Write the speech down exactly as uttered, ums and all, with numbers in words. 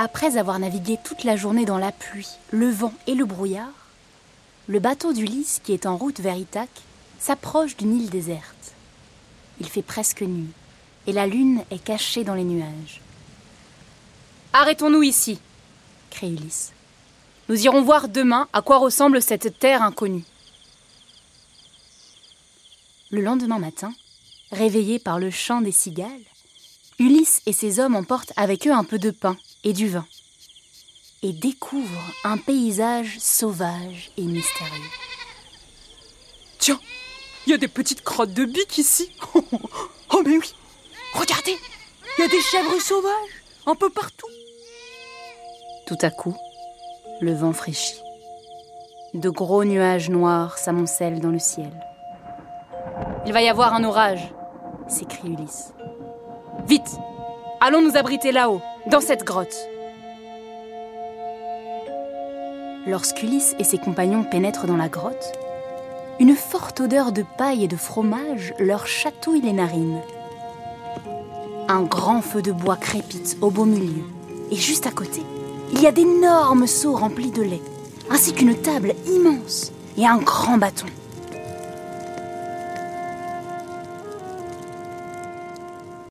Après avoir navigué toute la journée dans la pluie, le vent et le brouillard, le bateau d'Ulysse, qui est en route vers Ithaque, s'approche d'une île déserte. Il fait presque nuit, et la lune est cachée dans les nuages. « Arrêtons-nous ici !» crie Ulysse. « Nous irons voir demain à quoi ressemble cette terre inconnue. » Le lendemain matin, réveillés par le chant des cigales, Ulysse et ses hommes emportent avec eux un peu de pain et du vin, et découvrent un paysage sauvage et mystérieux. Tiens, il y a des petites crottes de biques ici. Oh mais oui, regardez, il y a des chèvres sauvages un peu partout. Tout à coup, le vent fraîchit. De gros nuages noirs s'amoncellent dans le ciel. « Il va y avoir un orage !» s'écrie Ulysse. « Vite, allons nous abriter là-haut, dans cette grotte !» Lorsqu'Ulysse et ses compagnons pénètrent dans la grotte, une forte odeur de paille et de fromage leur chatouille les narines. Un grand feu de bois crépite au beau milieu, et juste à côté, il y a d'énormes seaux remplis de lait, ainsi qu'une table immense et un grand bâton.